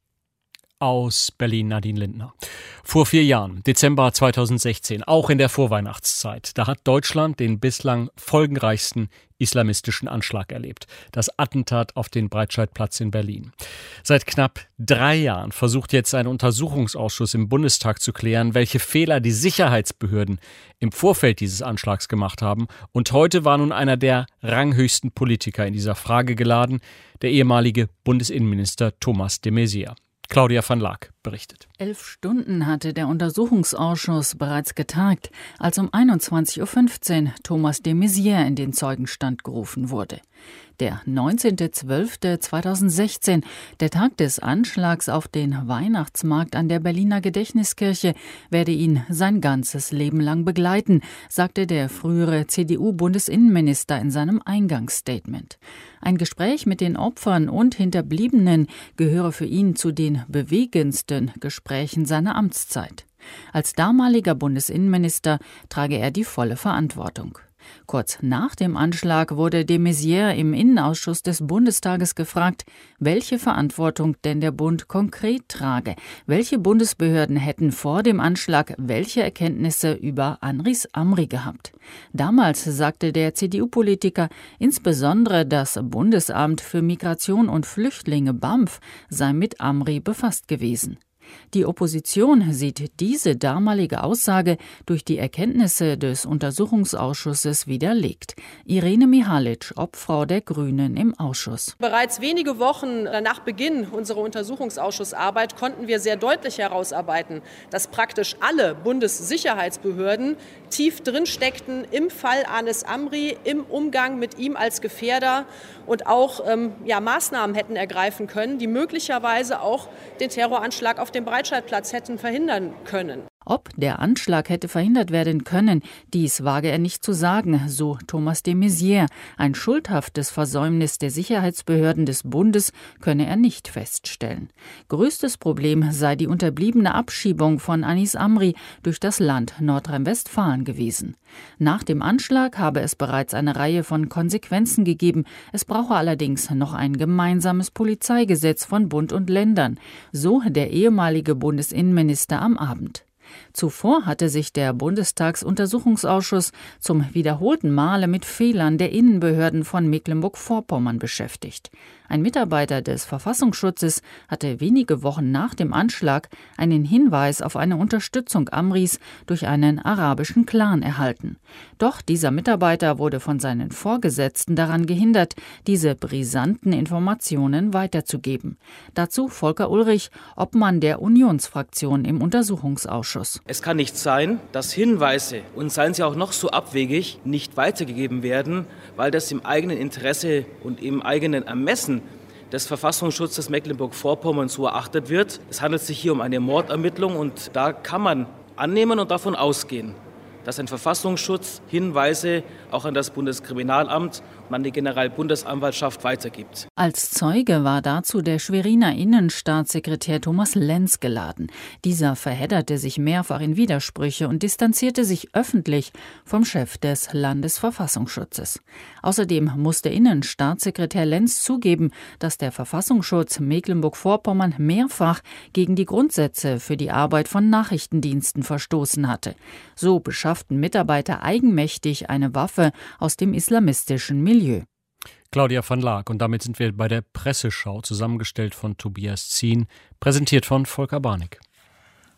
Aus Berlin Nadine Lindner. Vor vier Jahren, Dezember zweitausendsechzehn, auch in der Vorweihnachtszeit, da hat Deutschland den bislang folgenreichsten islamistischen Anschlag erlebt. Das Attentat auf den Breitscheidplatz in Berlin. Seit knapp drei Jahren versucht jetzt ein Untersuchungsausschuss im Bundestag zu klären, welche Fehler die Sicherheitsbehörden im Vorfeld dieses Anschlags gemacht haben. Und heute war nun einer der ranghöchsten Politiker in dieser Frage geladen, der ehemalige Bundesinnenminister Thomas de Maizière. Claudia van Laak berichtet. Elf Stunden hatte der Untersuchungsausschuss bereits getagt, als um einundzwanzig Uhr fünfzehn Thomas de Maizière in den Zeugenstand gerufen wurde. Der neunzehnter zwölfter zweitausendsechzehn, der Tag des Anschlags auf den Weihnachtsmarkt an der Berliner Gedächtniskirche, werde ihn sein ganzes Leben lang begleiten, sagte der frühere C D U-Bundesinnenminister in seinem Eingangsstatement. Ein Gespräch mit den Opfern und Hinterbliebenen gehöre für ihn zu den bewegendsten Gesprächen seiner Amtszeit. Als damaliger Bundesinnenminister trage er die volle Verantwortung. Kurz nach dem Anschlag wurde de Maizière im Innenausschuss des Bundestages gefragt, welche Verantwortung denn der Bund konkret trage. Welche Bundesbehörden hätten vor dem Anschlag welche Erkenntnisse über Anis Amri gehabt? Damals sagte der C D U-Politiker, insbesondere das Bundesamt für Migration und Flüchtlinge B A M F sei mit Amri befasst gewesen. Die Opposition sieht diese damalige Aussage durch die Erkenntnisse des Untersuchungsausschusses widerlegt. Irene Mihalic, Obfrau der Grünen im Ausschuss. Bereits wenige Wochen nach Beginn unserer Untersuchungsausschussarbeit konnten wir sehr deutlich herausarbeiten, dass praktisch alle Bundessicherheitsbehörden tief drin steckten im Fall Anis Amri, im Umgang mit ihm als Gefährder und auch ähm, ja, Maßnahmen hätten ergreifen können, die möglicherweise auch den Terroranschlag auf den Breitscheidplatz hätten verhindern können. Ob der Anschlag hätte verhindert werden können, dies wage er nicht zu sagen, so Thomas de Maizière. Ein schuldhaftes Versäumnis der Sicherheitsbehörden des Bundes könne er nicht feststellen. Größtes Problem sei die unterbliebene Abschiebung von Anis Amri durch das Land Nordrhein-Westfalen gewesen. Nach dem Anschlag habe es bereits eine Reihe von Konsequenzen gegeben. Es brauche allerdings noch ein gemeinsames Polizeigesetz von Bund und Ländern, so der ehemalige Bundesinnenminister am Abend. Zuvor hatte sich der Bundestagsuntersuchungsausschuss zum wiederholten Male mit Fehlern der Innenbehörden von Mecklenburg-Vorpommern beschäftigt. Ein Mitarbeiter des Verfassungsschutzes hatte wenige Wochen nach dem Anschlag einen Hinweis auf eine Unterstützung Amris durch einen arabischen Clan erhalten. Doch dieser Mitarbeiter wurde von seinen Vorgesetzten daran gehindert, diese brisanten Informationen weiterzugeben. Dazu Volker Ulrich, Obmann der Unionsfraktion im Untersuchungsausschuss. Es kann nicht sein, dass Hinweise, und seien sie auch noch so abwegig, nicht weitergegeben werden, weil das im eigenen Interesse und im eigenen Ermessen des Verfassungsschutzes Mecklenburg-Vorpommern so erachtet wird. Es handelt sich hier um eine Mordermittlung und da kann man annehmen und davon ausgehen, dass ein Verfassungsschutz Hinweise auch an das Bundeskriminalamt und an die Generalbundesanwaltschaft weitergibt. Als Zeuge war dazu der Schweriner Innenstaatssekretär Thomas Lenz geladen. Dieser verhedderte sich mehrfach in Widersprüche und distanzierte sich öffentlich vom Chef des Landesverfassungsschutzes. Außerdem musste Innenstaatssekretär Lenz zugeben, dass der Verfassungsschutz Mecklenburg-Vorpommern mehrfach gegen die Grundsätze für die Arbeit von Nachrichtendiensten verstoßen hatte. So beschafften Mitarbeiter eigenmächtig eine Waffe aus dem islamistischen Milieu. Claudia van Laak, und damit sind wir bei der Presseschau, zusammengestellt von Tobias Zien, präsentiert von Volker Barnick.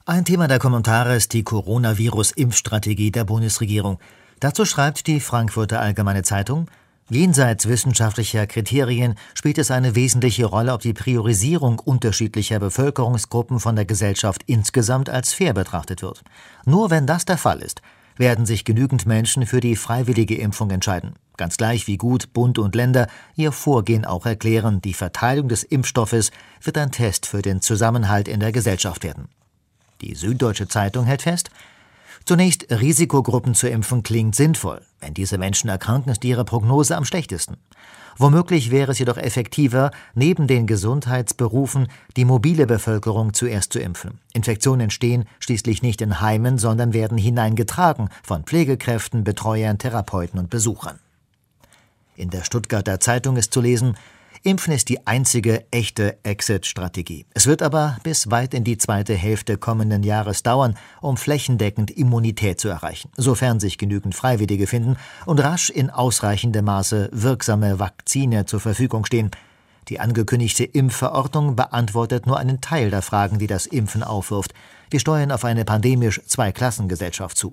Ein Thema der Kommentare ist die Coronavirus-Impfstrategie der Bundesregierung. Dazu schreibt die Frankfurter Allgemeine Zeitung: Jenseits wissenschaftlicher Kriterien spielt es eine wesentliche Rolle, ob die Priorisierung unterschiedlicher Bevölkerungsgruppen von der Gesellschaft insgesamt als fair betrachtet wird. Nur wenn das der Fall ist, werden sich genügend Menschen für die freiwillige Impfung entscheiden. Ganz gleich wie gut Bund und Länder ihr Vorgehen auch erklären, die Verteilung des Impfstoffes wird ein Test für den Zusammenhalt in der Gesellschaft werden. Die Süddeutsche Zeitung hält fest: Zunächst, Risikogruppen zu impfen klingt sinnvoll. Wenn diese Menschen erkranken, ist ihre Prognose am schlechtesten. Womöglich wäre es jedoch effektiver, neben den Gesundheitsberufen die mobile Bevölkerung zuerst zu impfen. Infektionen entstehen schließlich nicht in Heimen, sondern werden hineingetragen von Pflegekräften, Betreuern, Therapeuten und Besuchern. In der Stuttgarter Zeitung ist zu lesen: Impfen ist die einzige echte Exit-Strategie. Es wird aber bis weit in die zweite Hälfte kommenden Jahres dauern, um flächendeckend Immunität zu erreichen, sofern sich genügend Freiwillige finden und rasch in ausreichendem Maße wirksame Vakzine zur Verfügung stehen. Die angekündigte Impfverordnung beantwortet nur einen Teil der Fragen, die das Impfen aufwirft. Wir steuern auf eine pandemisch Zweiklassengesellschaft zu.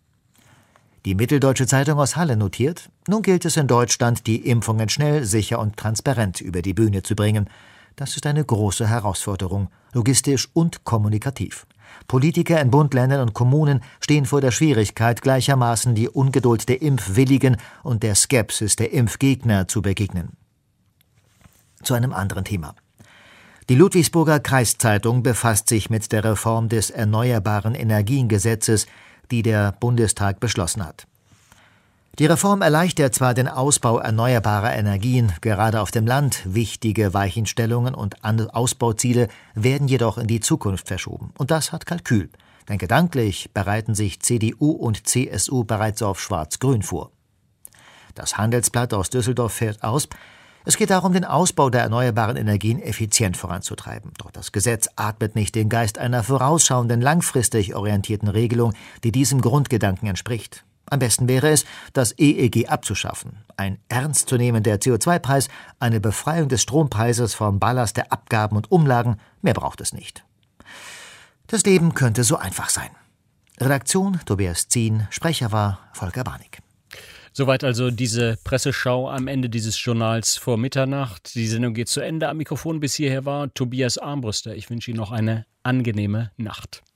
Die Mitteldeutsche Zeitung aus Halle notiert: Nun gilt es in Deutschland, die Impfungen schnell, sicher und transparent über die Bühne zu bringen. Das ist eine große Herausforderung, logistisch und kommunikativ. Politiker in Bund, Ländern und Kommunen stehen vor der Schwierigkeit, gleichermaßen die Ungeduld der Impfwilligen und der Skepsis der Impfgegner zu begegnen. Zu einem anderen Thema. Die Ludwigsburger Kreiszeitung befasst sich mit der Reform des Erneuerbaren Energiengesetzes, die der Bundestag beschlossen hat. Die Reform erleichtert zwar den Ausbau erneuerbarer Energien, gerade auf dem Land. Wichtige Weichenstellungen und Ausbauziele werden jedoch in die Zukunft verschoben. Und das hat Kalkül. Denn gedanklich bereiten sich C D U und C S U bereits auf Schwarz-Grün vor. Das Handelsblatt aus Düsseldorf fährt aus: Es geht darum, den Ausbau der erneuerbaren Energien effizient voranzutreiben. Doch das Gesetz atmet nicht den Geist einer vorausschauenden, langfristig orientierten Regelung, die diesem Grundgedanken entspricht. Am besten wäre es, das E E G abzuschaffen. Ein ernstzunehmender C O zwei Preis, eine Befreiung des Strompreises vom Ballast der Abgaben und Umlagen, mehr braucht es nicht. Das Leben könnte so einfach sein. Redaktion Tobias Zien, Sprecher war Volker Barnig. Soweit also diese Presseschau am Ende dieses Journals vor Mitternacht. Die Sendung geht zu Ende. Am Mikrofon bis hierher war Tobias Armbruster. Ich wünsche Ihnen noch eine angenehme Nacht.